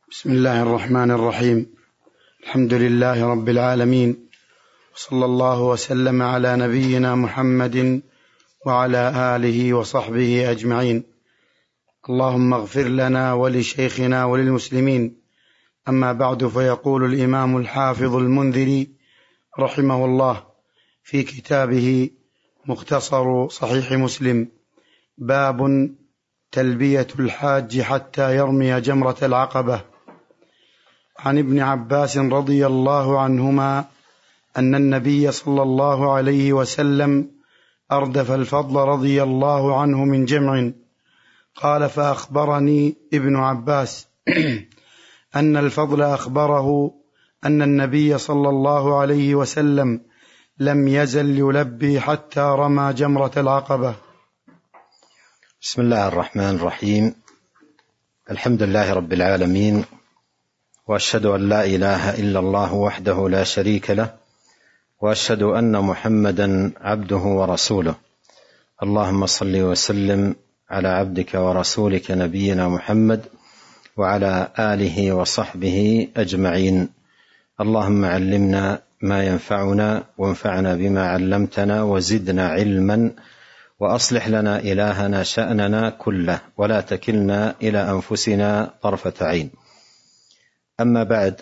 بسم الله الرحمن الرحيم. الحمد لله رب العالمين، صلى الله وسلم على نبينا محمد وعلى آله وصحبه أجمعين. اللهم اغفر لنا ولشيخنا وللمسلمين. أما بعد، فيقول الإمام الحافظ المنذري رحمه الله في كتابه مختصر صحيح مسلم: باب تلبية الحاج حتى يرمي جمرة العقبة. عن ابن عباس رضي الله عنهما أن النبي صلى الله عليه وسلم أردف الفضل رضي الله عنه من جمع. قال: فأخبرني ابن عباس أن الفضل أخبره أن النبي صلى الله عليه وسلم لم يزل يلبي حتى رمى جمرة العقبة. بسم الله الرحمن الرحيم. الحمد لله رب العالمين، وأشهد أن لا إله إلا الله وحده لا شريك له، وأشهد أن محمدا عبده ورسوله. اللهم صل وسلم على عبدك ورسولك نبينا محمد وعلى آله وصحبه أجمعين. اللهم علمنا ما ينفعنا، وانفعنا بما علمتنا، وزدنا علما، وأصلح لنا إلهنا شأننا كله، ولا تكلنا إلى أنفسنا طرفة عين. أما بعد،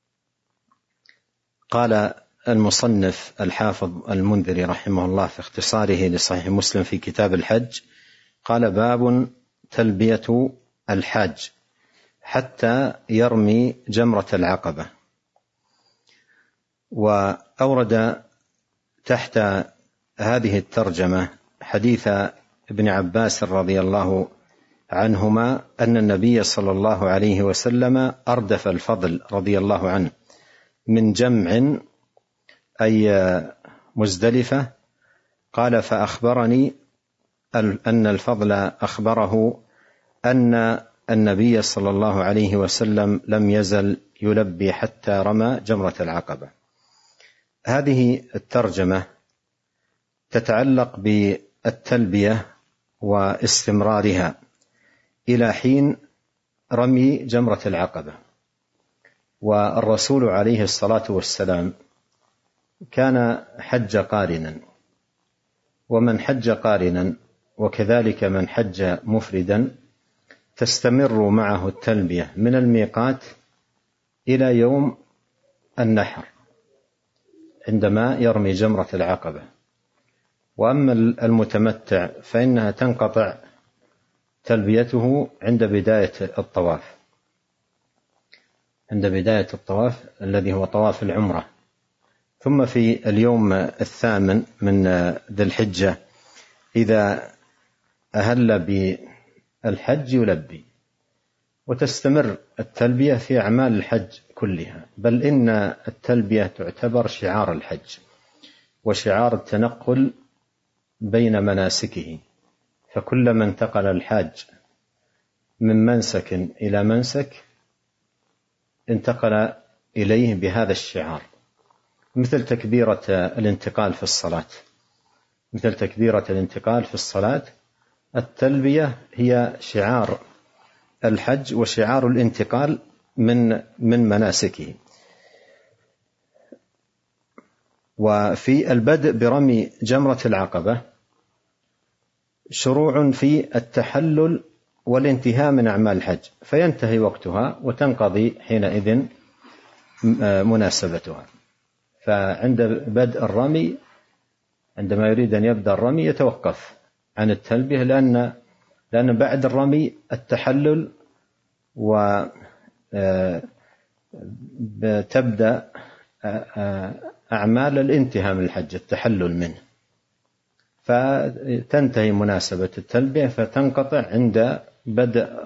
قال المصنف الحافظ المنذري رحمه الله في اختصاره لصحيح مسلم في كتاب الحج، قال: باب تلبية الحاج حتى يرمي جمرة العقبة. وأورد تحت هذه الترجمة حديث ابن عباس رضي الله عنهما أن النبي صلى الله عليه وسلم أردف الفضل رضي الله عنه من جمع أي مزدلفة. قال: فأخبرني أن الفضل أخبره أن النبي صلى الله عليه وسلم لم يزل يلبي حتى رمى جمرة العقبة. هذه الترجمة تتعلق بالتلبية واستمرارها إلى حين رمي جمرة العقبة. والرسول عليه الصلاة والسلام كان حج قارنا، ومن حج قارنا وكذلك من حج مفردا تستمر معه التلبية من الميقات إلى يوم النحر عندما يرمي جمرة العقبة. وأما المتمتع فإنها تنقطع تلبيته عند بداية الطواف، عند بداية الطواف الذي هو طواف العمرة. ثم في اليوم الثامن من ذي الحجة إذا أهل بالحج يلبي، وتستمر التلبية في أعمال الحج كلها، بل إن التلبية تعتبر شعار الحج وشعار التنقل بين مناسكه. فكلما انتقل الحاج من منسك إلى منسك انتقل إليه بهذا الشعار، مثل تكبيرة الانتقال في الصلاة. مثل تكبيرة الانتقال في الصلاة، التلبية هي شعار الحج وشعار الانتقال من مناسكه. وفي البدء برمي جمرة العقبة شروع في التحلل والانتهاء من أعمال الحج، فينتهي وقتها وتنقضي حينئذ مناسبتها. فعند بدء الرمي، عندما يريد أن يبدأ الرمي يتوقف عن التلبية، لأن بعد الرمي التحلل وتبدأ أعمال الانتهاء من الحج، التحلل منه، فتنتهي مناسبة التلبية فتنقطع عند بدء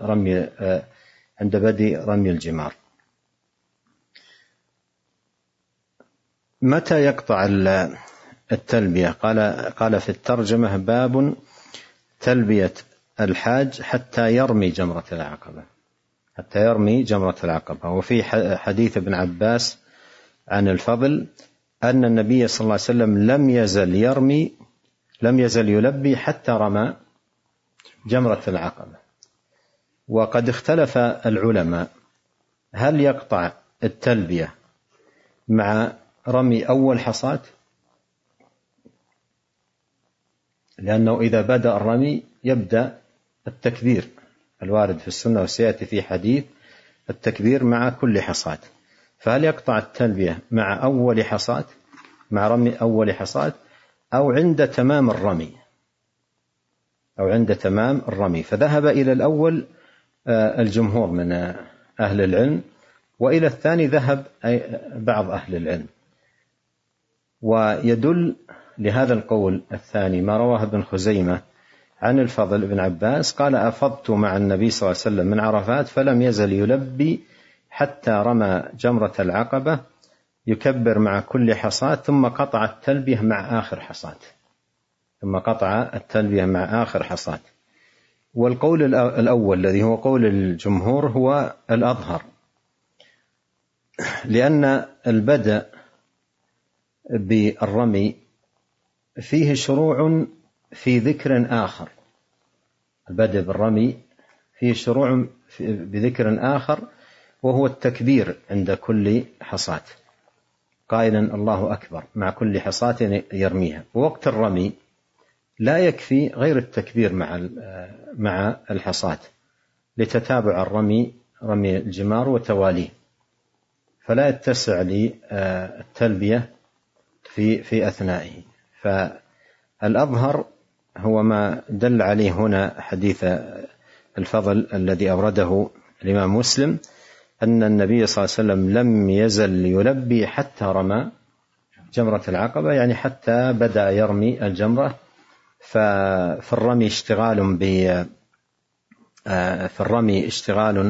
رمي الجمار. متى يقطع التلبية؟ قال في الترجمة: باب تلبية الحاج حتى يرمي جمرة العقبة، حتى يرمي جمرة العقبة. وفي حديث ابن عباس عن الفضل أن النبي صلى الله عليه وسلم لم يزل يلبي حتى رمى جمرة العقبة. وقد اختلف العلماء هل يقطع التلبية مع رمي أول حصاة؟ لأنه إذا بدأ الرمي يبدأ التكبير الوارد في السنة، وسيأتي في حديث التكبير مع كل حصاة. فهل يقطع التلبية مع أول حصاة، مع رمي أول حصاة، أو عند تمام الرمي، أو عند تمام الرمي؟ فذهب إلى الأول الجمهور من أهل العلم، وإلى الثاني ذهب بعض أهل العلم. ويدل لهذا القول الثاني ما رواه ابن خزيمة عن الفضل بن عباس قال: أفضت مع النبي صلى الله عليه وسلم من عرفات فلم يزل يلبي حتى رمى جمرة العقبة يكبر مع كل حصاة، ثم قطع التلبية مع آخر حصاة، ثم قطع التلبية مع آخر حصاة. والقول الأول الذي هو قول الجمهور هو الأظهر، لأن البدء بالرمي فيه شروع في ذكر آخر. البدء بالرمي فيه شروع بذكر آخر، وهو التكبير عند كل حصاة قائلا الله أكبر مع كل حصاة يرميها. ووقت الرمي لا يكفي غير التكبير مع الحصاة لتتابع الرمي، رمي الجمار وتواليه، فلا يتسع للتلبية في أثنائه. فالأظهر هو ما دل عليه هنا حديث الفضل الذي أورده الإمام مسلم، أن النبي صلى الله عليه وسلم لم يزل يلبي حتى رمى جمرة العقبة، يعني حتى بدأ يرمي الجمرة. ففي الرمي اشتغال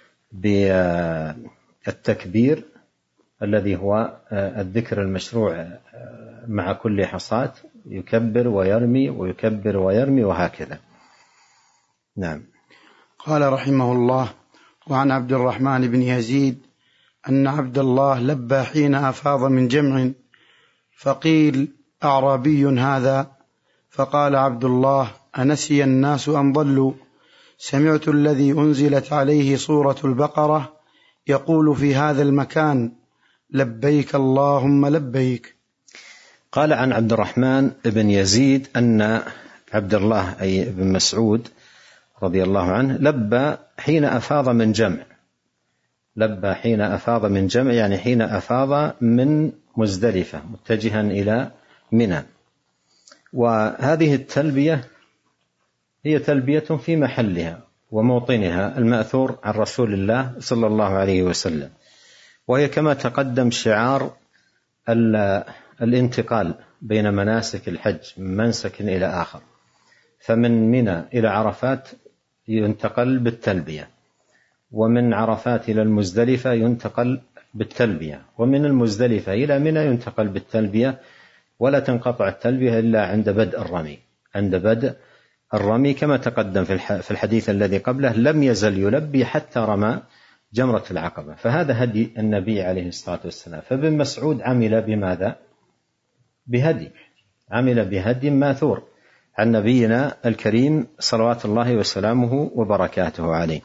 بالتكبير الذي هو الذكر المشروع مع كل حصاة، يكبر ويرمي ويكبر ويرمي وهكذا. نعم. قال رحمه الله: وعن عبد الرحمن بن يزيد أن عبد الله لبى حين أفاض من جمع، فقيل: أعرابي هذا؟ فقال عبد الله: أنسي الناس أم ضلوا؟ سمعت الذي أنزلت عليه سورة البقرة يقول في هذا المكان: لبيك اللهم لبيك. قال عن عبد الرحمن بن يزيد أن عبد الله أي بن مسعود رضي الله عنه لبى حين أفاض من جمع. لبى حين أفاض من جمع يعني حين أفاض من مزدلفة متجها إلى منى. وهذه التلبية هي تلبية في محلها وموطنها المأثور عن رسول الله صلى الله عليه وسلم، وهي كما تقدم شعار الانتقال بين مناسك الحج من منسك إلى آخر. فمن منى إلى عرفات ينتقل بالتلبية، ومن عرفات إلى المزدلفة ينتقل بالتلبية، ومن المزدلفة إلى منى ينتقل بالتلبية، ولا تنقطع التلبية إلا عند بدء الرمي. عند بدء الرمي كما تقدم في الحديث الذي قبله: لم يزل يلبي حتى رمى جمرة العقبة. فهذا هدي النبي عليه الصلاة والسلام. فابن مسعود عمل بماذا؟ بهدي، عمل بهدي ماثور عن نبينا الكريم صلوات الله وسلامه وبركاته عليه.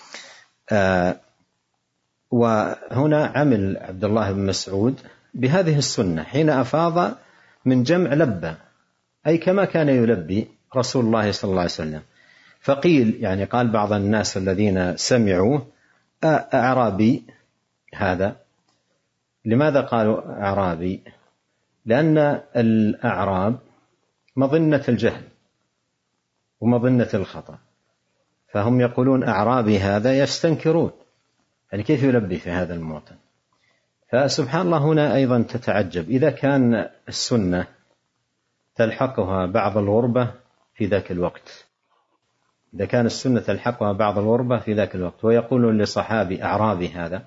وهنا عمل عبد الله بن مسعود بهذه السنة، حين أفاض من جمع لبى، أي كما كان يلبي رسول الله صلى الله عليه وسلم. فقيل يعني قال بعض الناس الذين سمعوه: أعرابي هذا؟ لماذا قالوا أعرابي؟ لأن الأعراب مظنة الجهل ومظنة الخطأ، فهم يقولون أعرابي هذا، يستنكرون يعني كيف يلبي في هذا الموطن. فسبحان الله هنا أيضا تتعجب، إذا كان السنة تلحقها بعض الغربة في ذاك الوقت، إذا كان السنة تلحقها بعض الغربة في ذاك الوقت، ويقول لصحابي أعرابي هذا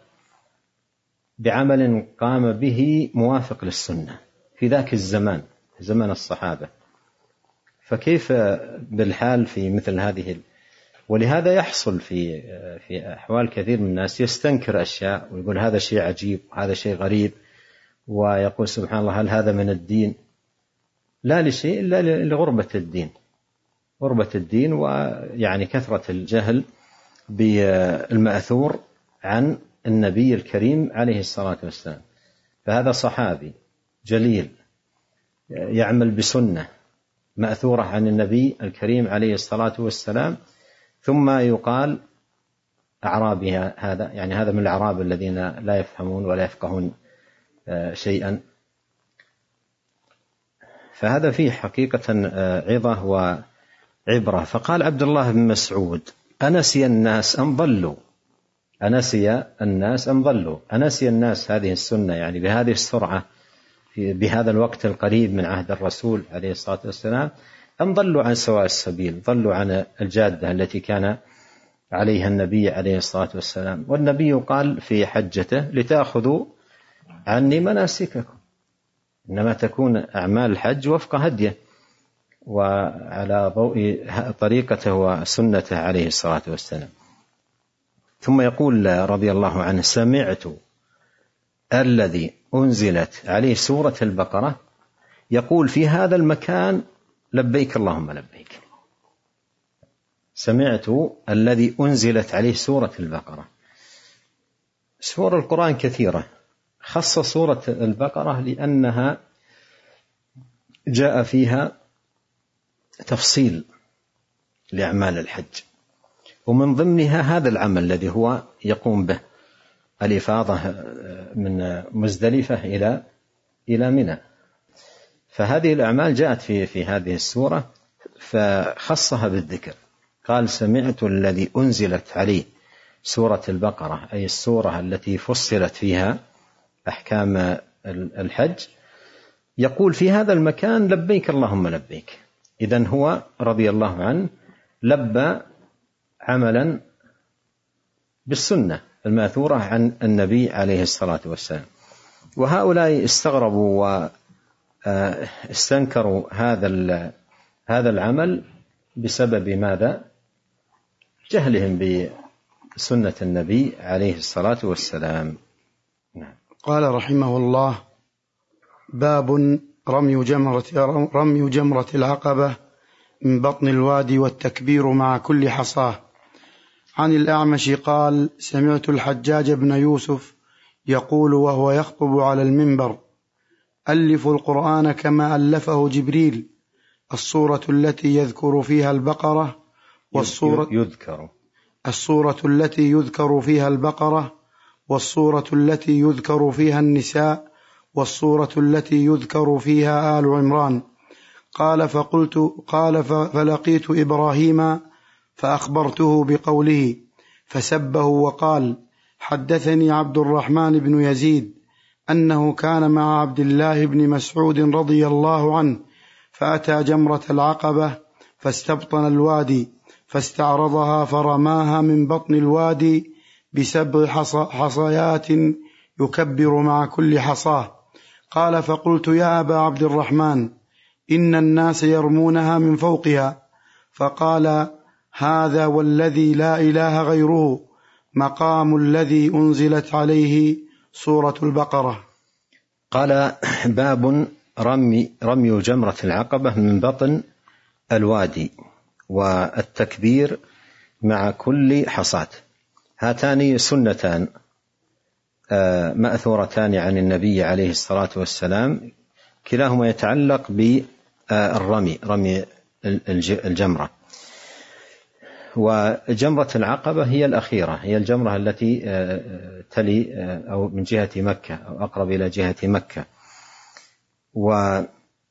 بعمل قام به موافق للسنة في ذاك الزمان، زمن الصحابة، فكيف بالحال في مثل هذه؟ ولهذا يحصل في أحوال كثير من الناس يستنكر أشياء ويقول هذا شيء عجيب وهذا شيء غريب، ويقول سبحان الله هل هذا من الدين؟ لا لشيء إلا لغربة الدين، غربة الدين، ويعني كثرة الجهل بالمأثور عن النبي الكريم عليه الصلاة والسلام. فهذا صحابي جليل يعمل بسنة مأثورة عن النبي الكريم عليه الصلاة والسلام، ثم يقال أعرابي هذا، يعني هذا من الأعراب الذين لا يفهمون ولا يفقهون شيئا. فهذا فيه حقيقة عظة وعبرة. فقال عبد الله بن مسعود: أنسي الناس أم ضلوا؟ أنسي الناس أم ضلوا؟ أنسي الناس هذه السنة يعني بهذه السرعة بهذا الوقت القريب من عهد الرسول عليه الصلاة والسلام، أم ضلوا عن سواء السبيل، ضلوا عن الجادة التي كان عليها النبي عليه الصلاة والسلام. والنبي قال في حجته: لتأخذوا عني مناسككم، إنما تكون أعمال الحج وفق هديه وعلى ضوء طريقته وسنته عليه الصلاة والسلام. ثم يقول رضي الله عنه: سمعت الذي أنزلت عليه سورة البقرة يقول في هذا المكان: لبيك اللهم لبيك. سمعت الذي أنزلت عليه سورة البقرة. سور القرآن كثيرة، خص سورة البقرة لأنها جاء فيها تفصيل لأعمال الحج، ومن ضمنها هذا العمل الذي هو يقوم به، الإفاضة من مزدلفة إلى منى. فهذه الأعمال جاءت في هذه السورة فخصها بالذكر. قال: سمعت الذي أنزلت عليه سورة البقرة، أي السورة التي فصلت فيها أحكام الحج، يقول في هذا المكان: لبيك اللهم لبيك. إذن هو رضي الله عنه لبى عملا بالسنة الماثورة عن النبي عليه الصلاة والسلام. وهؤلاء استغربوا واستنكروا هذا العمل بسبب ماذا؟ جهلهم بسنة النبي عليه الصلاة والسلام. قال رحمه الله: باب رمي جمرة العقبة من بطن الوادي والتكبير مع كل حصاه. عن الأعمش قال: سمعت الحجاج بن يوسف يقول وهو يخطب على المنبر: ألفوا القرآن كما ألفه جبريل، الصورة التي يذكر فيها البقرة الصورة التي يذكر فيها البقرة، والصورة التي يذكر فيها النساء، والصورة التي يذكر فيها آل عمران. قال فلقيت إبراهيم فأخبرته بقوله فسبه وقال: حدثني عبد الرحمن بن يزيد أنه كان مع عبد الله بن مسعود رضي الله عنه فأتى جمرة العقبة فاستبطن الوادي فاستعرضها فرماها من بطن الوادي ب7 حصيات يكبر مع كل حصاه. قال: فقلت: يا أبا عبد الرحمن، إن الناس يرمونها من فوقها. فقال: هذا والذي لا إله غيره مقام الذي أنزلت عليه سورة البقرة. قال: باب رمي جمرة العقبة من بطن الوادي والتكبير مع كل حصاة. هاتان سنتان مأثورتان عن النبي عليه الصلاة والسلام، كلاهما يتعلق بالرمي، رمي الجمرة. وجمرة العقبة هي الأخيرة، هي الجمرة التي تلي أو من جهة مكة أو أقرب إلى جهة مكة. ورمي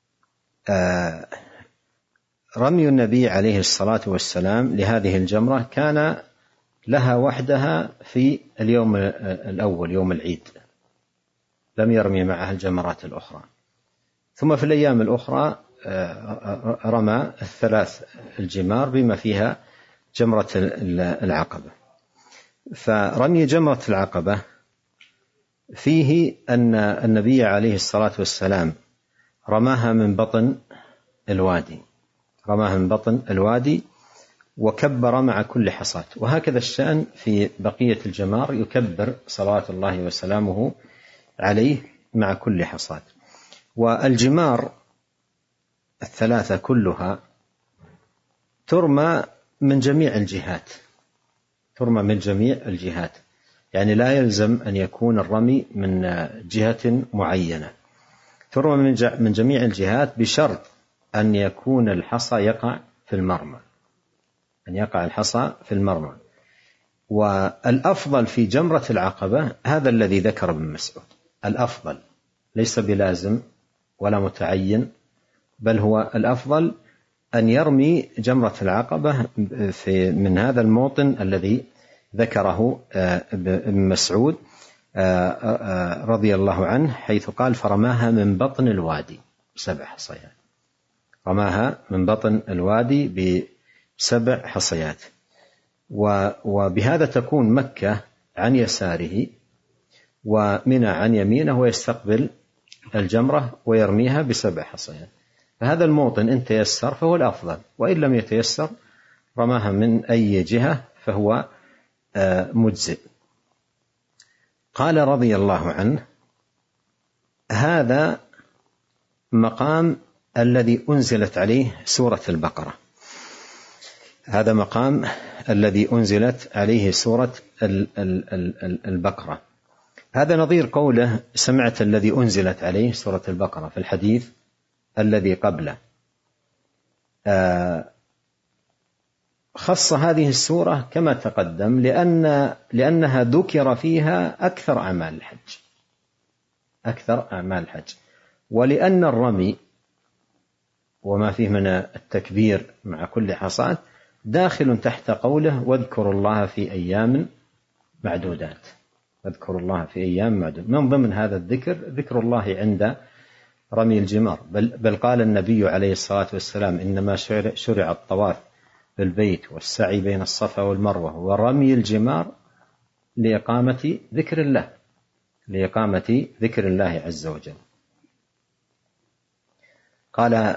النبي عليه الصلاة والسلام لهذه الجمرة كان لها وحدها في اليوم الأول، يوم العيد، لم يرمي معها الجمرات الأخرى. ثم في الأيام الأخرى رمى 3 الجمار بما فيها جمرة العقبة. فرمي جمرة العقبة فيه أن النبي عليه الصلاة والسلام رماها من بطن الوادي وكبر مع كل حصاة. وهكذا الشأن في بقية الجمار، يكبر صلوات الله وسلامه عليه مع كل حصاة. والجمار 3 كلها ترمى من جميع الجهات، يعني لا يلزم أن يكون الرمي من جهة معينة، ترمى من جميع الجهات بشرط أن يكون الحصى يقع في المرمى، أن يقع الحصى في المرمى. والأفضل في جمرة العقبة هذا الذي ذكر ابن مسعود، الأفضل ليس بلازم ولا متعين، بل هو الأفضل أن يرمي جمرة العقبة من هذا الموطن الذي ذكره ابن مسعود رضي الله عنه، حيث قال فرماها من بطن الوادي ب7 حصيات، رماها من بطن الوادي ب7 حصيات. وبهذا تكون مكة عن يساره ومنى عن يمينه، ويستقبل الجمرة ويرميها ب7 حصيات. فهذا الموطن إن تيسر فهو الأفضل، وإن لم يتيسر رماها من أي جهة فهو مجزئ. قال رضي الله عنه هذا مقام الذي أنزلت عليه سورة البقرة، هذا مقام الذي أنزلت عليه سورة البقرة. هذا نظير قوله سمعت الذي أنزلت عليه سورة البقرة في الحديث الذي قبله. خص هذه السورة كما تقدم لأنها ذكر فيها أكثر أعمال الحج، ولأن الرمي وما فيه من التكبير مع كل حصاة داخل تحت قوله واذكروا الله في أيام معدودات، واذكروا الله في أيام معدودات. من ضمن هذا الذكر ذكر الله عند رمي الجمار، بل قال النبي عليه الصلاة والسلام إنما شرع الطواف بالبيت والسعي بين الصفا والمروة ورمي الجمار لإقامة ذكر الله عز وجل. قال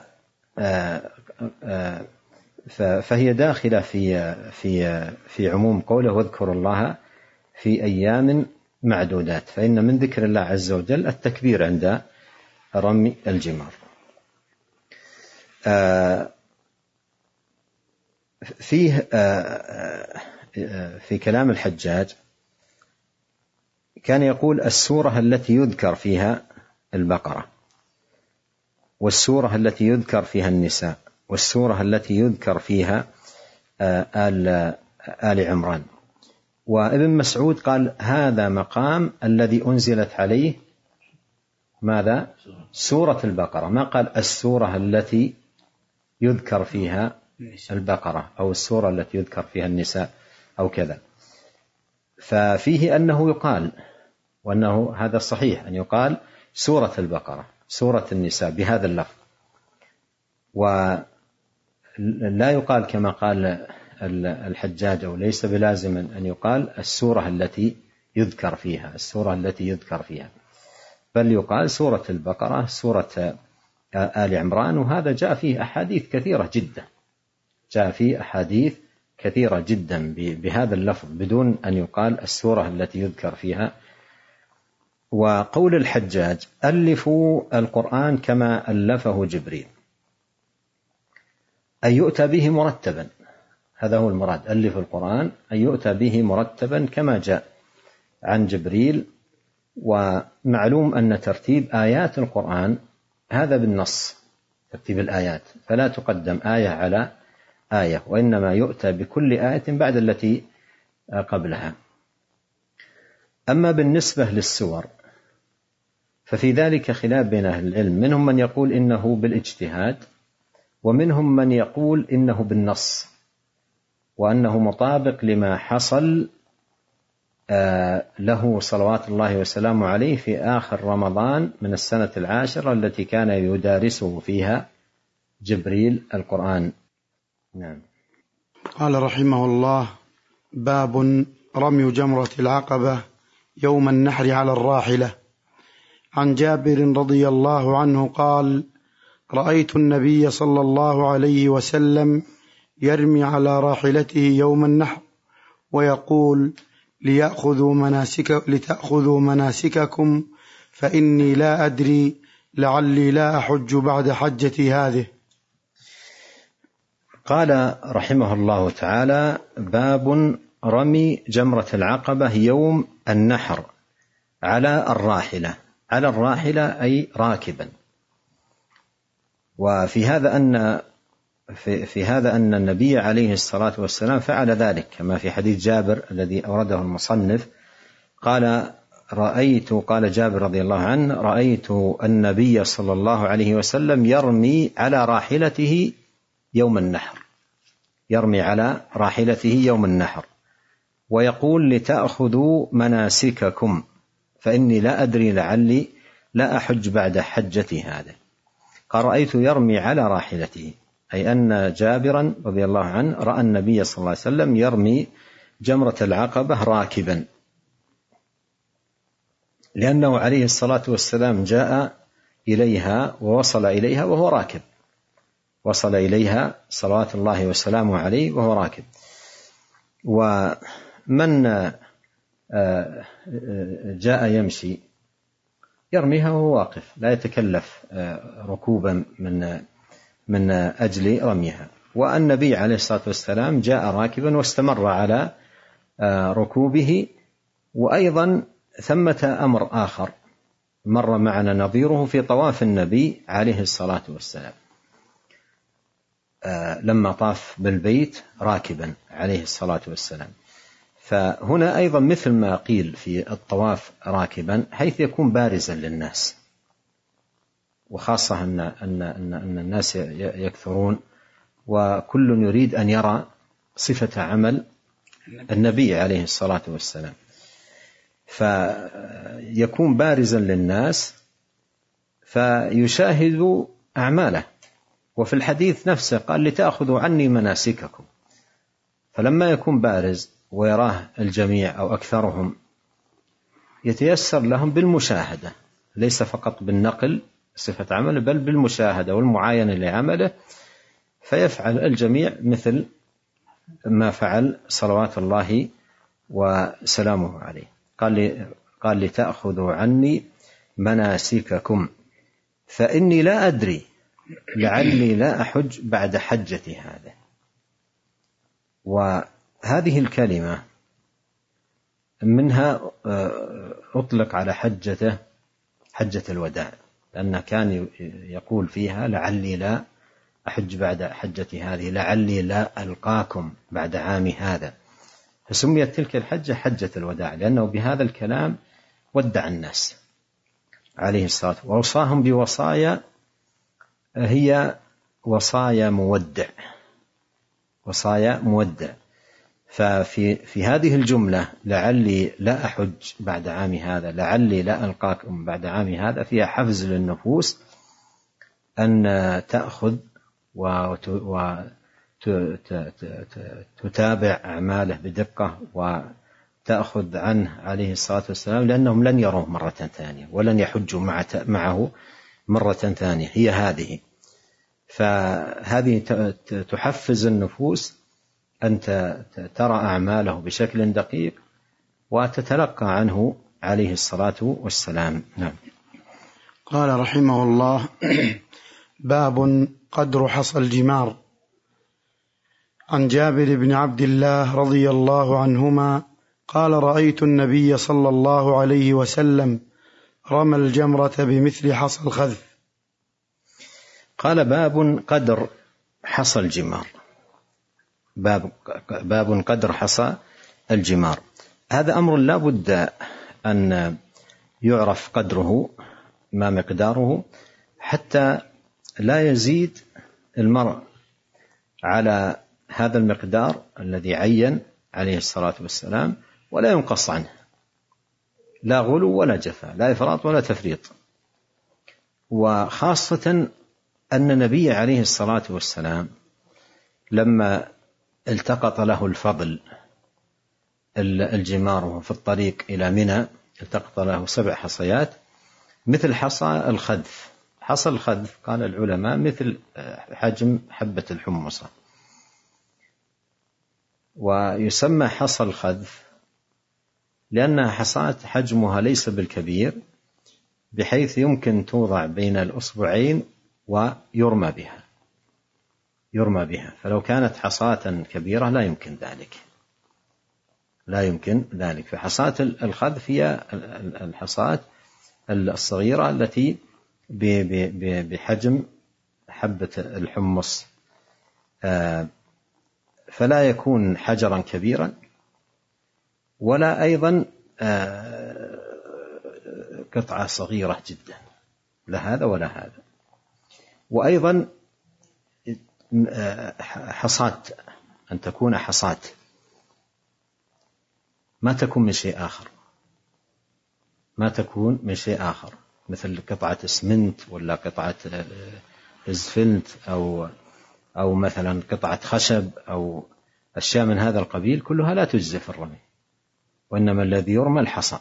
فهي داخلة في عموم قوله واذكروا الله في أيام معدودات، فإن من ذكر الله عز وجل التكبير عند رمي الجمار. فيه في كلام الحجاج كان يقول السورة التي يذكر فيها البقرة، والسورة التي يذكر فيها النساء، والسورة التي يذكر فيها آل عمران. وابن مسعود قال هذا مقام الذي أنزلت عليه ماذا؟ سورة البقرة، ما قال السورة التي يذكر فيها البقرة أو السورة التي يذكر فيها النساء أو كذا. ففيه أنه يقال، وأنه هذا الصحيح أن يقال سورة البقرة، سورة النساء بهذا اللفظ، ولا يقال كما قال الحجاج أو ليس بلازم أن يقال السورة التي يذكر فيها، بل يقال سورة البقرة، سورة آل عمران. وهذا جاء فيه أحاديث كثيرة جدا بهذا اللفظ بدون أن يقال السورة التي يذكر فيها. وقول الحجاج ألفوا القرآن كما ألفه جبريل، أن يؤتى به مرتبا، هذا هو المراد، ألف القرآن أن يؤتى به مرتبا كما جاء عن جبريل. ومعلوم أن ترتيب آيات القرآن هذا بالنص، ترتيب الآيات، فلا تقدم آية على آية، وإنما يؤتى بكل آية بعد التي قبلها. أما بالنسبة للسور ففي ذلك خلاف بين أهل العلم، منهم من يقول إنه بالاجتهاد، ومنهم من يقول إنه بالنص، وأنه مطابق لما حصل له صلوات الله وسلامه عليه في آخر رمضان من السنة 10 التي كان يدارسه فيها جبريل القرآن. نعم. قال رحمه الله باب رمي جمرة العقبة يوم النحر على الراحلة. عن جابر رضي الله عنه قال رأيت النبي صلى الله عليه وسلم يرمي على راحلته يوم النحر ويقول لتأخذوا مناسككم فإني لا أدري لعلي لا أحج بعد حجتي هذه. قال رحمه الله تعالى باب رمي جمرة العقبة يوم النحر على الراحلة، على الراحلة أي راكبا. وفي هذا أن النبي عليه الصلاة والسلام فعل ذلك، كما في حديث جابر الذي أورده المصنف قال جابر رضي الله عنه: رأيت النبي صلى الله عليه وسلم يرمي على راحلته يوم النحر، يرمي على راحلته يوم النحر ويقول: لتأخذوا مناسككم فإني لا أدري لعلي لا أحج بعد حجتي هذا. قال: رأيت يرمي على راحلته، أي أن جابرا رضي الله عنه رأى النبي صلى الله عليه وسلم يرمي جمرة العقبة راكبا، لأنه عليه الصلاة والسلام جاء إليها ووصل إليها وهو راكب، وصل إليها صلوات الله وسلامه عليه وهو راكب. ومن جاء يمشي يرميها وهو واقف، لا يتكلف ركوبا من أجل رميها. والنبي عليه الصلاة والسلام جاء راكبا واستمر على ركوبه. وأيضا ثمة أمر آخر مر معنا نظيره في طواف النبي عليه الصلاة والسلام لما طاف بالبيت راكبا عليه الصلاة والسلام. فهنا أيضا مثل ما قيل في الطواف راكبا، حيث يكون بارزا للناس، وخاصة أن الناس يكثرون وكل يريد أن يرى صفة عمل النبي عليه الصلاة والسلام، فيكون بارزا للناس فيشاهد أعماله. وفي الحديث نفسه قال: لتأخذوا عني مناسككم. فلما يكون بارز ويراه الجميع أو أكثرهم يتيسر لهم بالمشاهدة، ليس فقط بالنقل صفة عمله بل بالمشاهدة والمعاينة لعمله، فيفعل الجميع مثل ما فعل صلوات الله وسلامه عليه. قال: لتأخذوا عني مناسككم فإني لا أدري لعلي لا أحج بعد حجتي هذا. وهذه الكلمة منها أطلق على حجة الوداع، لأنه كان يقول فيها: لعلي لا أحج بعد حجتي هذه، لعلي لا ألقاكم بعد عامي هذا. فسميت تلك الحجة حجة الوداع، لأنه بهذا الكلام ودع الناس عليه الصلاة والسلام، ووصاهم بوصايا هي وصايا مودع. ففي هذه الجملة لعلي لا أحج بعد عامي هذا، لعلي لا ألقاكم بعد عامي هذا، فيها حفز للنفوس أن تأخذ وتتابع أعماله بدقة وتأخذ عنه عليه الصلاة والسلام، لأنهم لن يروه مرة ثانية ولن يحجوا معه مرة ثانية. هي هذه، فهذه تحفز النفوس أن ترى أعماله بشكل دقيق وتتلقى عنه عليه الصلاة والسلام. نعم. قال رحمه الله: باب قدر حصى الجمار. عن جابر بن عبد الله رضي الله عنهما قال: رأيت النبي صلى الله عليه وسلم رمى الجمرة بمثل حصى الخذف. قال: باب قدر حصى الجمار. باب قدر حصى الجمار، هذا أمر لا بد أن يعرف قدره، ما مقداره، حتى لا يزيد المرء على هذا المقدار الذي عين عليه الصلاة والسلام، ولا ينقص عنه، لا غلو ولا جفا، لا إفراط ولا تفريط. وخاصة أن النبي عليه الصلاة والسلام لما التقط له الفضل الجمار في الطريق إلى منى، التقط له 7 حصيات مثل حصى الخذف. حصى الخذف قال العلماء مثل حجم حبة الحمصة، ويسمى حصى الخذف لأنها حصاة حجمها ليس بالكبير، بحيث يمكن توضع بين الأصبعين ويرمى بها. فلو كانت حصاة كبيرة لا يمكن ذلك. لا يمكن ذلك. فحصاة الخذف هي الحصاة الصغيرة التي بحجم حبة الحمص، فلا يكون حجرا كبيرا ولا أيضا قطعة صغيرة جدا، لا هذا ولا هذا. وأيضا حصاة، أن تكون حصاة ما تكون من شيء آخر، ما تكون من شيء آخر، مثل قطعة اسمنت ولا قطعة إزفلت أو مثلا قطعة خشب أو أشياء من هذا القبيل، كلها لا تجزي في الرمي، وإنما الذي يرمى الحصى.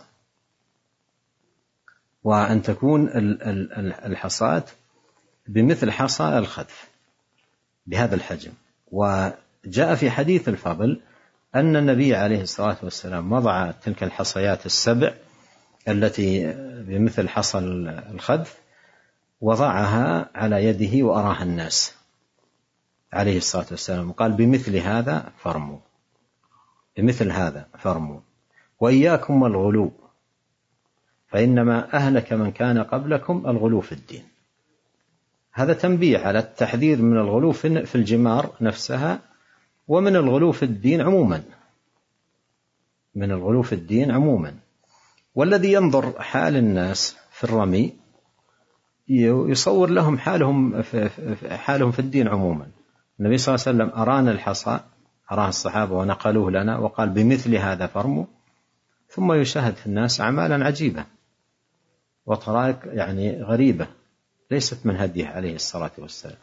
وأن تكون الحصاة بمثل حصى الخذف بهذا الحجم. وجاء في حديث الفضل أن النبي عليه الصلاة والسلام وضع تلك الحصيات السبع التي بمثل حصى الخذف، وضعها على يده وأراها الناس عليه الصلاة والسلام، قال بمثل هذا فرموا، بمثل هذا فرموا، وإياكم والغلو فإنما أهلك من كان قبلكم الغلو في الدين. هذا تنبيه على التحذير من الغلو في الجمار نفسها، ومن الغلو في الدين عموما، من الغلو في الدين عموما. والذي ينظر حال الناس في الرمي يصور لهم حالهم في الدين عموما. النبي صلى الله عليه وسلم أرانا الحصى، أراه الصحابة ونقلوه لنا وقال بمثل هذا فرموا، ثم يشاهد في الناس أعمالا عجيبة وطرائق يعني غريبة ليست من هديه عليه الصلاة والسلام،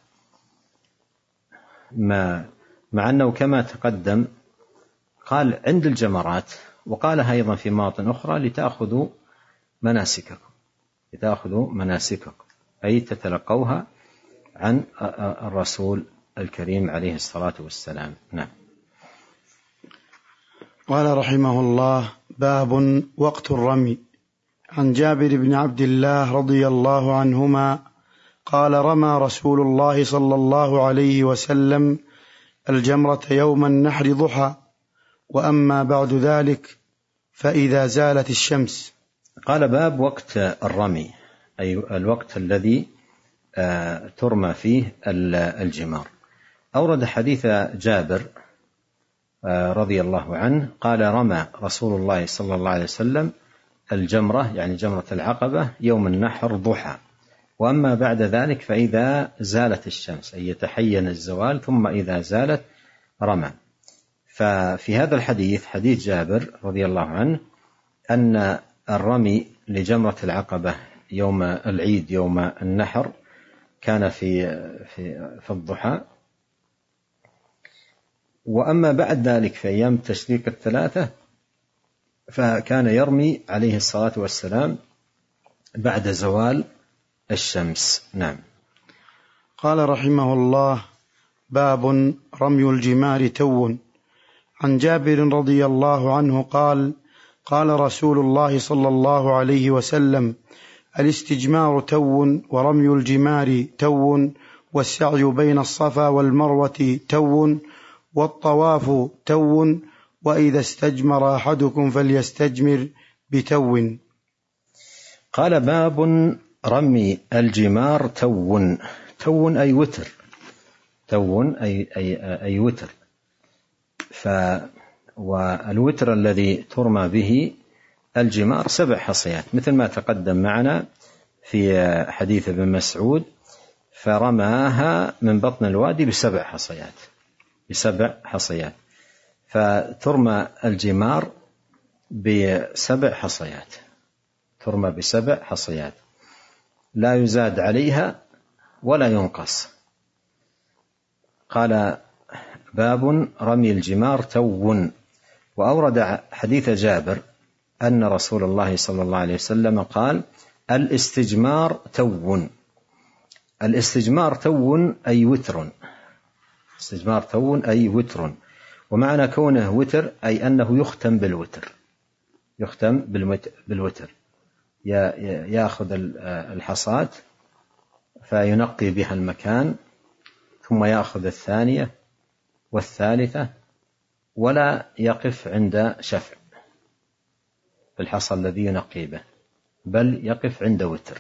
مع أنه كما تقدم قال عند الجمرات، وقالها أيضا في مواطن أخرى لتأخذوا مناسككم، أي تتلقوها عن الرسول الكريم عليه الصلاة والسلام. نعم. قال رحمه الله: باب وقت الرمي. عن جابر بن عبد الله رضي الله عنهما قال: رمى رسول الله صلى الله عليه وسلم الجمرة يوم النحر ضحى، وأما بعد ذلك فإذا زالت الشمس. قال: باب وقت الرمي، أي الوقت الذي ترمى فيه الجمار. أورد حديث جابر رضي الله عنه قال: رمى رسول الله صلى الله عليه وسلم الجمرة، يعني جمرة العقبة، يوم النحر ضحى، وأما بعد ذلك فإذا زالت الشمس، أي يتحين الزوال، ثم إذا زالت رمى. ففي هذا الحديث، حديث جابر رضي الله عنه، أن الرمي لجمرة العقبة يوم العيد يوم النحر كان في الضحى، وأما بعد ذلك في أيام التشريق الثلاثة فكان يرمي عليه الصلاة والسلام بعد زوال الشمس. نعم. قال رحمه الله: باب رمي الجمار تو. عن جابر رضي الله عنه قال: قال رسول الله صلى الله عليه وسلم: الاستجمار تو، ورمي الجمار تو، والسعي بين الصفا والمروة تو، والطواف تو، وإذا استجمر أحدكم فليستجمر بتو. قال: باب رمي الجمار تو أي وتر، أي وتر. والوتر الذي ترمى به الجمار 7 حصيات، مثل ما تقدم معنا في حديث ابن مسعود، فرماها من بطن الوادي ب7 حصيات، فترمى الجمار ب7 حصيات، ترمى ب7 حصيات، لا يزاد عليها ولا ينقص. قال: باب رمي الجمار تو. وأورد حديث جابر أن رسول الله صلى الله عليه وسلم قال: الاستجمار تو. الاستجمار تو أي وتر، استجمار تو أي وتر، ومعنى كونه وتر أي أنه يختم بالوتر، يأخذ الحصاة فينقي بها المكان، ثم يأخذ الثانية والثالثة ولا يقف عند شفع بالحصى الذي ينقي به، بل يقف عند وتر.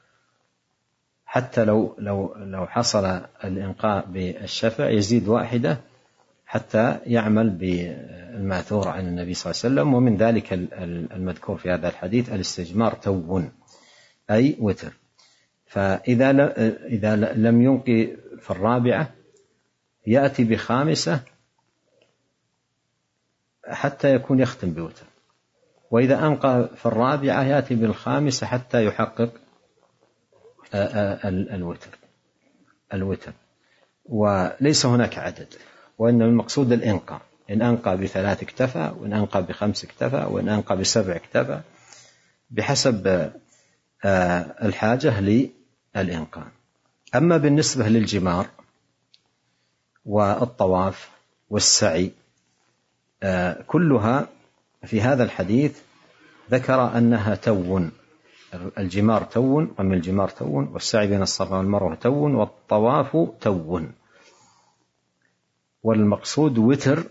حتى لو حصل الإنقاء بالشفع يزيد واحدة حتى يعمل بالماثور عن النبي صلى الله عليه وسلم. ومن ذلك المذكور في هذا الحديث الاستجمار تون أي وتر. فإذا لم ينقي في الرابعة يأتي بخامسة حتى يكون يختم بوتر، وإذا أنقى في الرابعة يأتي بالخامسة حتى يحقق الوتر. وليس هناك عدد، وإن المقصود الإنقاء، إن أنقى ب3 اكتفى، وإن أنقى ب5 اكتفى، وإن أنقى ب7 اكتفى، بحسب الحاجة للإنقاء. أما بالنسبة للجمار والطواف والسعي كلها في هذا الحديث ذكر أنها تون. الجمار تون، رمي الجمار تون، والسعي بين الصفا والمروة تون، والطواف تون. والمقصود وتر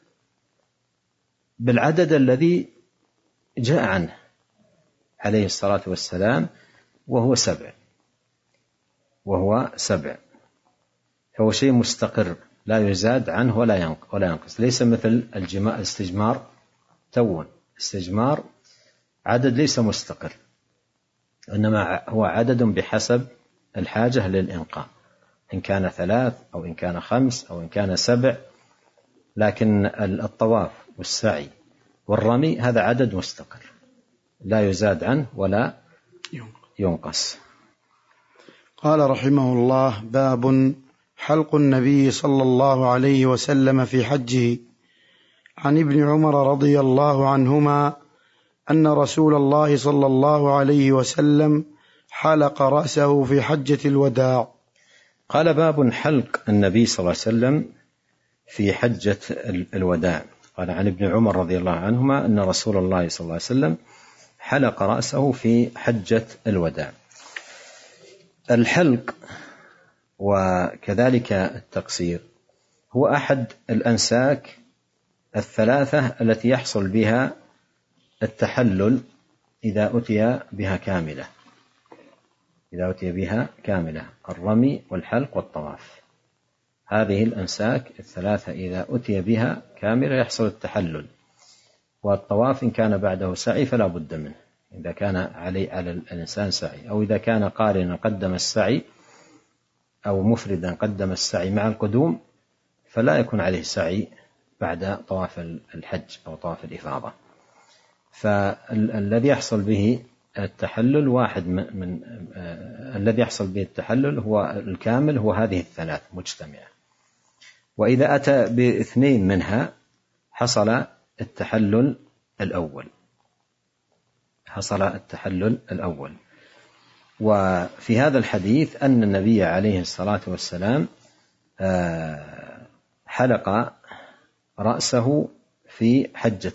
بالعدد الذي جاء عنه عليه الصلاة والسلام، وهو 7. فهو شيء مستقر لا يزاد عنه ولا ينقص. ليس مثل الاستجمار تون، استجمار عدد ليس مستقر، إنما هو عدد بحسب الحاجة للإنقاء، إن كان 3 أو إن كان 5 أو إن كان 7. لكن الطواف والسعي والرمي هذا عدد مستقر لا يزاد عنه ولا ينقص. قال رحمه الله: باب حلق النبي صلى الله عليه وسلم في حجه. عن ابن عمر رضي الله عنهما أن رسول الله صلى الله عليه وسلم حلق رأسه في حجة الوداع. قال: باب حلق النبي صلى الله عليه وسلم في حجة الوداع. قال: عن ابن عمر رضي الله عنهما أن رسول الله صلى الله عليه وسلم حلق رأسه في حجة الوداع. الحلق وكذلك التقصير هو أحد الأنساك 3 التي يحصل بها التحلل إذا أتي بها كاملة، الرمي والحلق والطواف. هذه الأنساك 3 إذا أتي بها كاملة يحصل التحلل. والطواف إن كان بعده سعي فلا بد منه، إذا كان على الإنسان سعي، أو إذا كان قارنا قدم السعي أو مفردا قدم السعي مع القدوم فلا يكون عليه سعي بعد طواف الحج أو طواف الإفاضة. فالذي يحصل به التحلل الذي يحصل به التحلل هو الكامل، هو هذه 3 مجتمعة. وإذا أتى ب2 منها حصل التحلل الأول. وفي هذا الحديث أن النبي عليه الصلاة والسلام حلق رأسه في حجة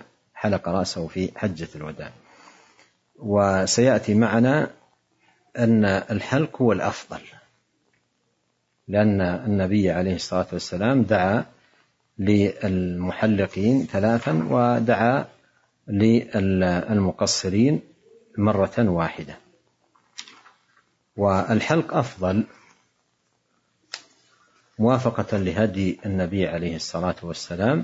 الوداع. وسيأتي معنا أن الحلق هو الأفضل، لأن النبي عليه الصلاة والسلام دعا للمحلقين 3 ودعا للمقصرين مرة واحدة. والحلق أفضل موافقة لهدي النبي عليه الصلاة والسلام.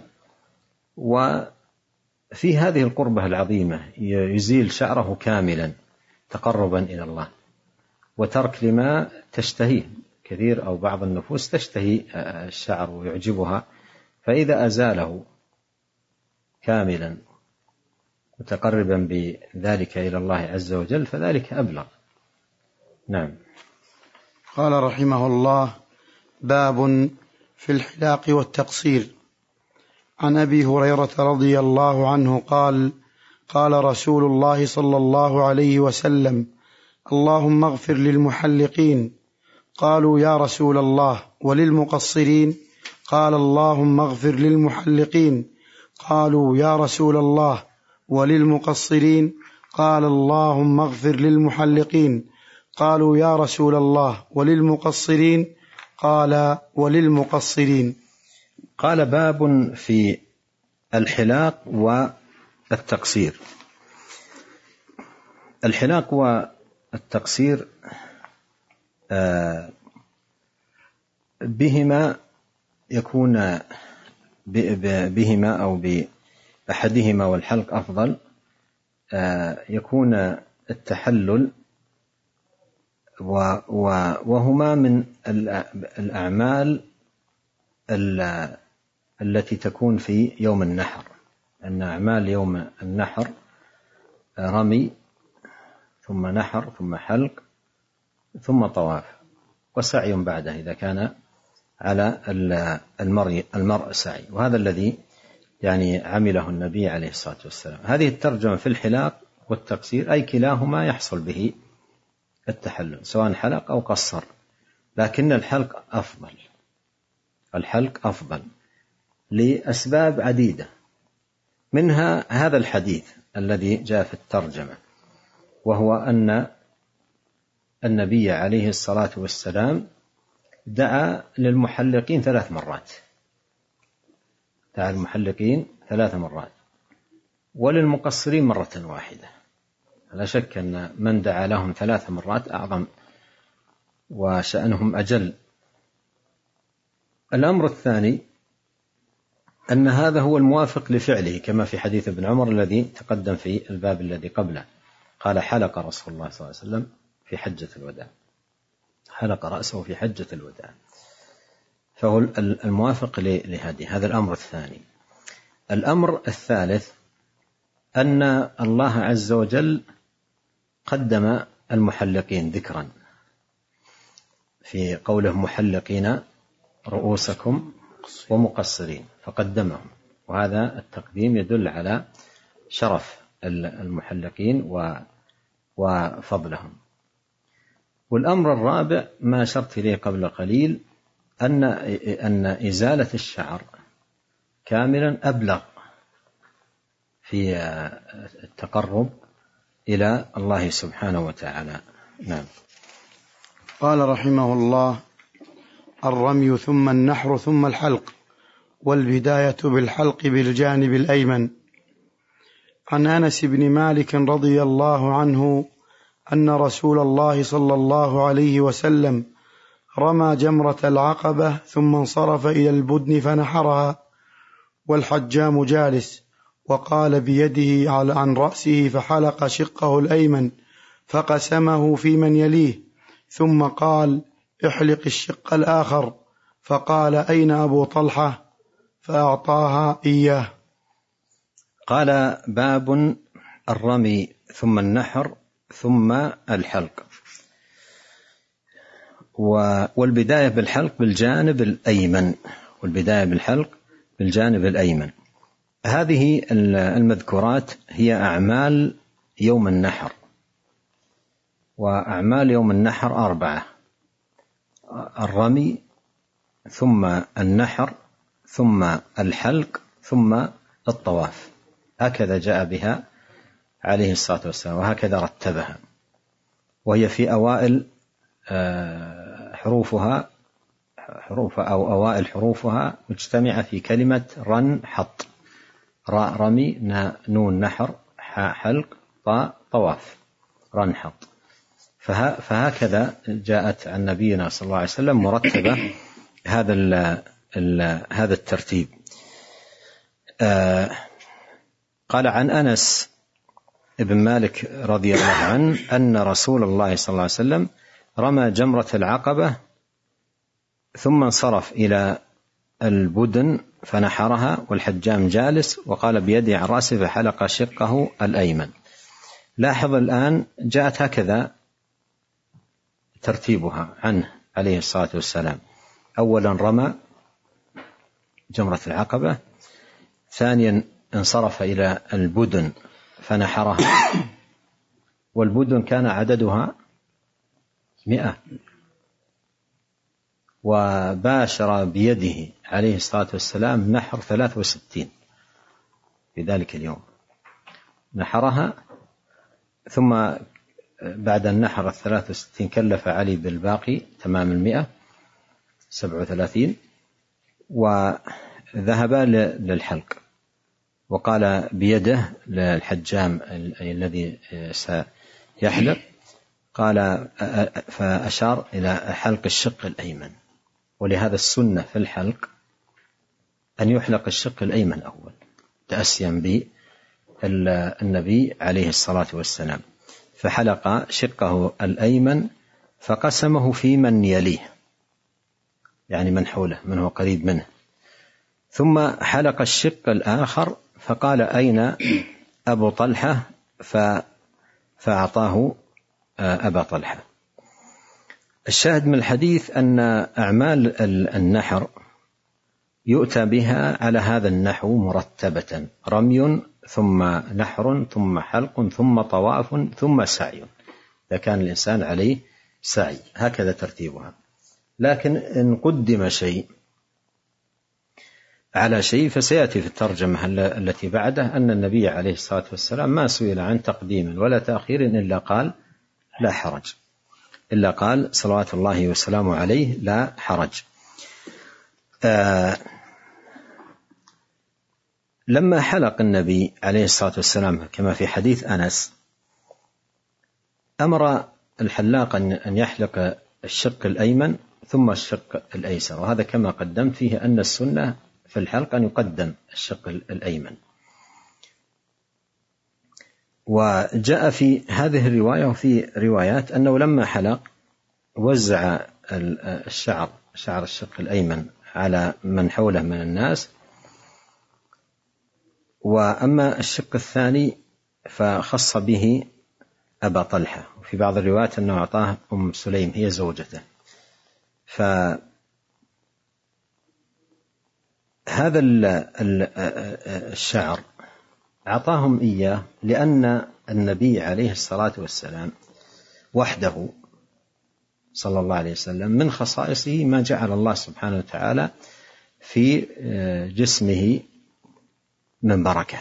وفي هذه القربة العظيمة يزيل شعره كاملا تقربا إلى الله، وترك لما تشتهيه. كثير أو بعض النفوس تشتهي الشعر ويعجبها، فإذا أزاله كاملا متقربا بذلك إلى الله عز وجل فذلك أبلغ. نعم. قال رحمه الله: باب في الحلاق والتقصير. عن أبي هريرة رضي الله عنه قال: قال رسول الله صلى الله عليه وسلم: اللهم اغفر للمحلقين. قالوا: يا رسول الله وللمقصرين؟ قال: اللهم اغفر للمحلقين. قالوا: يا رسول الله وللمقصرين؟ قال: اللهم اغفر للمحلقين. قالوا: يا رسول الله وللمقصرين؟ قال: وللمقصرين. قال: باب في الحلاق والتقصير. الحلاق والتقصير بهما يكون بهما أو بأحدهما والحلق أفضل يكون التحلل، وهما من الأعمال التي تكون في يوم النحر. أن أعمال يوم النحر رمي ثم نحر ثم حلق ثم طواف وسعي بعده إذا كان على المرء سعي، وهذا الذي يعني عمله النبي عليه الصلاة والسلام. هذه الترجمة في الحلاق والتقصير، أي كلاهما يحصل به التحلل سواء حلق أو قصر، لكن الحلق أفضل لأسباب عديدة، منها هذا الحديث الذي جاء في الترجمة، وهو أن النبي عليه الصلاة والسلام دعا للمحلقين 3 مرات، دعا المحلقين 3 مرات، وللمقصرين مرة واحدة. لا شك أن من دعا لهم 3 مرات أعظم وشأنهم أجل. الأمر الثاني أن هذا هو الموافق لفعله، كما في حديث ابن عمر الذي تقدم في الباب الذي قبله، قال حلق رسول الله صلى الله عليه وسلم في حجة الوداع، حلق رأسه في حجة الوداع، فهو الموافق لهذه. هذا الأمر الثاني. الأمر الثالث أن الله عز وجل قدم المحلقين ذكرا في قوله محلقين رؤوسكم ومقصرين، فقدمهم، وهذا التقديم يدل على شرف المحلقين وفضلهم. والأمر الرابع ما أشرت إليه قبل قليل، أن إزالة الشعر كاملا أبلغ في التقرب إلى الله سبحانه وتعالى. نعم. قال رحمه الله: الرمي ثم النحر ثم الحلق، والبداية بالحلق بالجانب الأيمن. عن أنس بن مالك رضي الله عنه أن رسول الله صلى الله عليه وسلم رمى جمرة العقبة ثم انصرف إلى البدن فنحرها والحجام جالس، وقال بيده عن رأسه فحلق شقه الأيمن فقسمه في من يليه، ثم قال: احلق الشق الآخر، فقال: أين أبو طلحة؟ فأعطاها إياه. قال: باب الرمي ثم النحر ثم الحلق. والبداية بالحلق بالجانب الأيمن، والبداية بالحلق بالجانب الأيمن. هذه المذكورات هي أعمال يوم النحر، وأعمال يوم النحر 4: الرمي ثم النحر ثم الحلق ثم الطواف. هكذا جاء بها عليه الصلاة والسلام، وهكذا رتبها، وهي في أوائل حروفها أو أوائل حروفها مجتمعة في كلمة رن حط: راء رمي، نون نحر، حاء حلق، طاء طواف، رن حط. فهكذا جاءت عن نبينا صلى الله عليه وسلم مرتبة هذا الترتيب. قال عن أنس ابن مالك رضي الله عنه أن رسول الله صلى الله عليه وسلم رمى جمرة العقبة ثم انصرف إلى البدن فنحرها والحجام جالس، وقال بيده عن رأسه فحلق شقه الأيمن. لاحظ الآن جاءت هكذا ترتيبها عنه عليه الصلاة والسلام: أولا رمى جمرة العقبة، ثانيا انصرف إلى البدن فنحرها، والبدن كان عددها 100، وباشر بيده عليه الصلاة والسلام نحر 63 في ذلك اليوم، نحرها، ثم بعد النحر 63 كلف علي بالباقي تمام 137، وذهبا للحلق وقال بيده للحجام الذي سيحلق، قال فأشار إلى حلق الشق الأيمن. ولهذا السنة في الحلق أن يحلق الشق الأيمن أول تأسيا بالنبي عليه الصلاة والسلام، فحلق شقه الأيمن فقسمه في من يليه، يعني من حوله، من هو قريب منه، ثم حلق الشق الآخر فقال أين أبو طلحة، فأعطاه أبا طلحة. الشاهد من الحديث أن أعمال النحر يؤتى بها على هذا النحو مرتبة: رمي ثم نحر ثم حلق ثم طواف ثم سعي، إذا كان الإنسان عليه سعي، هكذا ترتيبها. لكن إن قدم شيء على شيء فسيأتي في الترجمة التي بعده أن النبي عليه الصلاة والسلام ما سئل عن تقديم ولا تأخير إلا قال لا حرج، إلا قال صلوات الله وسلامه عليه لا حرج. لما حلق النبي عليه الصلاة والسلام كما في حديث أنس، أمر الحلاق أن يحلق الشق الأيمن ثم الشق الأيسر، وهذا كما قدمت فيه أن السنة في الحلق أن يقدم الشق الأيمن. وجاء في هذه الرواية وفي روايات أنه لما حلق وزع شعر الشق الأيمن على من حوله من الناس، وأما الشق الثاني فخص به أبا طلحة، وفي بعض الروايات أنه أعطاه أم سليم هي زوجته. فهذا الشعر أعطاهم إياه لأن النبي عليه الصلاة والسلام وحده صلى الله عليه وسلم من خصائصه ما جعل الله سبحانه وتعالى في جسمه من بركة،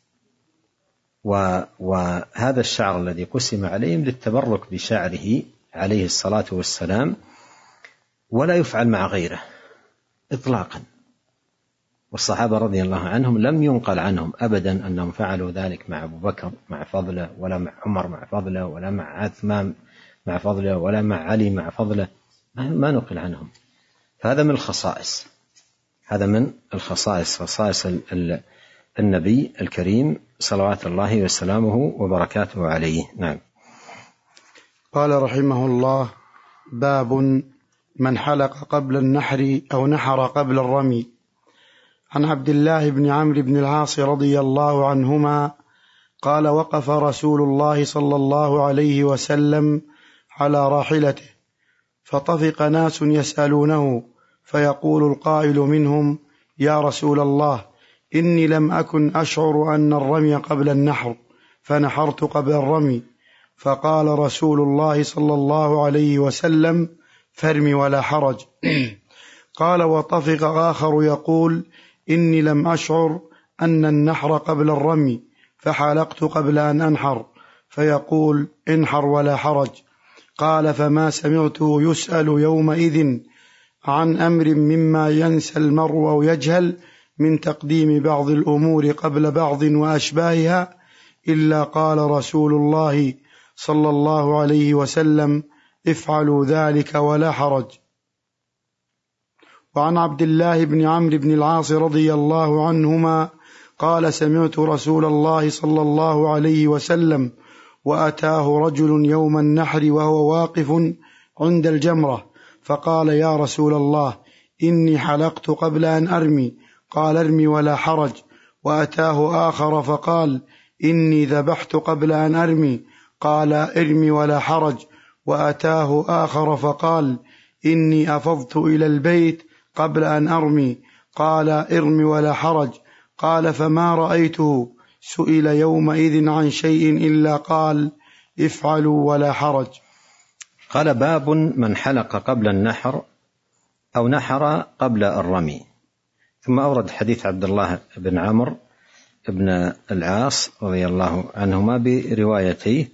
وهذا الشعر الذي قسم عليهم للتبرك بشعره عليه الصلاة والسلام، ولا يفعل مع غيره إطلاقا. والصحابة رضي الله عنهم لم ينقل عنهم أبدا أنهم فعلوا ذلك مع أبو بكر مع فضله، ولا مع عمر مع فضله، ولا مع عثمان مع فضله، ولا مع علي مع فضله، ما نقل عنهم. فهذا من الخصائص، هذا من الخصائص، خصائص النبي الكريم صلوات الله وسلامه وبركاته عليه. نعم. قال رحمه الله: باب من حلق قبل النحر أو نحر قبل الرمي. عن عبد الله بن عمرو بن العاص رضي الله عنهما قال: وقف رسول الله صلى الله عليه وسلم على راحلته، فطفق ناس يسألونه، فيقول القائل منهم: يا رسول الله، إني لم أكن أشعر أن الرمي قبل النحر، فنحرت قبل الرمي. فقال رسول الله صلى الله عليه وسلم: فارم ولا حرج. قال: وطفق آخر يقول: إني لم أشعر أن النحر قبل الرمي، فحلقت قبل أن أنحر، فيقول: انحر ولا حرج. قال: فما سمعته يسأل يومئذ عن أمر مما ينسى المرء أو يجهل من تقديم بعض الأمور قبل بعض وأشباهها، إلا قال رسول الله صلى الله عليه وسلم: افعلوا ذلك ولا حرج. وعن عبد الله بن عمرو بن العاص رضي الله عنهما قال: سمعت رسول الله صلى الله عليه وسلم وأتاه رجل يوم النحر وهو واقف عند الجمرة، فقال: يا رسول الله، إني حلقت قبل أن أرمي. قال: ارمي ولا حرج. وأتاه آخر فقال: إني ذبحت قبل أن أرمي. قال: ارمي ولا حرج. وأتاه آخر فقال: إني أفضت إلى البيت قبل أن أرمي. قال: ارمي ولا حرج. قال: فما رأيته سئل يومئذ عن شيء إلا قال: افعلوا ولا حرج. قال: باب من حلق قبل النحر أو نحر قبل الرمي. ثم أورد حديث عبد الله بن عمرو بن العاص رضي الله عنهما بروايتيه،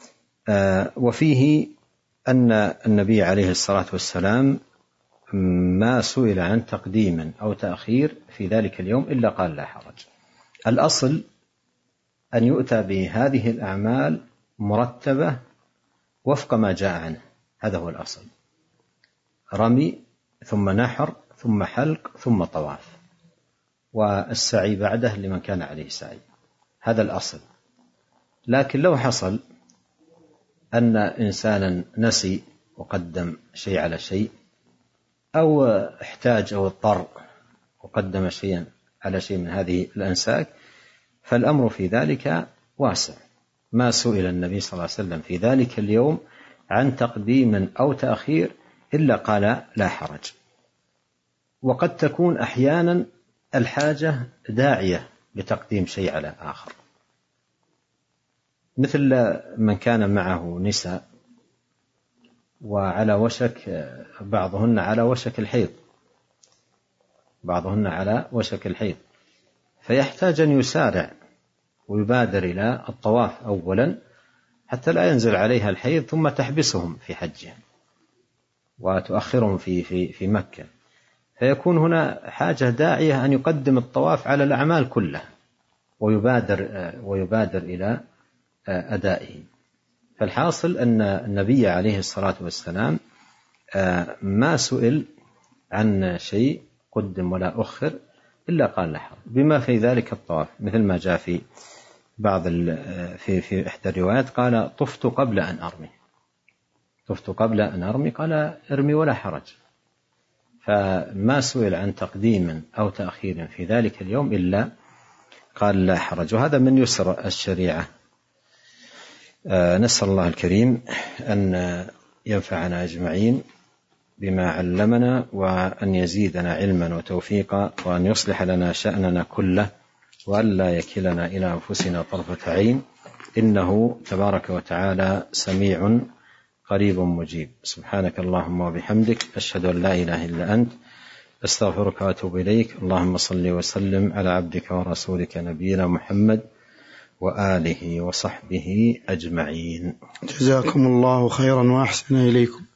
وفيه أن النبي عليه الصلاة والسلام ما سئل عن تقديم أو تأخير في ذلك اليوم إلا قال لا حرج. الأصل أن يؤتى بهذه الأعمال مرتبة وفق ما جاء عنه، هذا هو الأصل: رمي ثم نحر ثم حلق ثم طواف، والسعي بعده لمن كان عليه سعي، هذا الأصل. لكن لو حصل أن إنسانا نسي وقدم شيء على شيء، أو احتاج أو اضطر وقدم شيئا على شيء من هذه الأنساك، فالأمر في ذلك واسع. ما سئل النبي صلى الله عليه وسلم في ذلك اليوم عن تقديم أو تأخير إلا قال لا حرج. وقد تكون أحيانا الحاجة داعية لتقديم شيء على آخر، مثل من كان معه نساء وعلى وشك بعضهن على وشك الحيض، فيحتاج أن يسارع ويبادر إلى الطواف أولا حتى لا ينزل عليها الحيض ثم تحبسهم في حجهم وتؤخرهم في مكة، فيكون هنا حاجة داعية أن يقدم الطواف على الأعمال كلها ويبادر إلى أدائه. فالحاصل أن النبي عليه الصلاة والسلام ما سئل عن شيء قدم ولا أخر إلا قال لا حرج، بما في ذلك الطواف، مثل ما جاء في في إحدى الروايات قال طفت قبل أن أرمي، قال ارمي ولا حرج. فما سئل عن تقديم أو تأخير في ذلك اليوم إلا قال لا حرج، وهذا من يسر الشريعة. نسأل الله الكريم أن ينفعنا أجمعين بما علمنا، وأن يزيدنا علما وتوفيقا، وأن يصلح لنا شأننا كله، وأن لا يكلنا إلى أنفسنا طرفة عين، إنه تبارك وتعالى سميع قريب مجيب. سبحانك اللهم وبحمدك، أشهد أن لا إله إلا أنت، أستغفرك وأتوب إليك. اللهم صل وسلم على عبدك ورسولك نبينا محمد وآله وصحبه أجمعين. جزاكم الله خيرا وأحسن إليكم.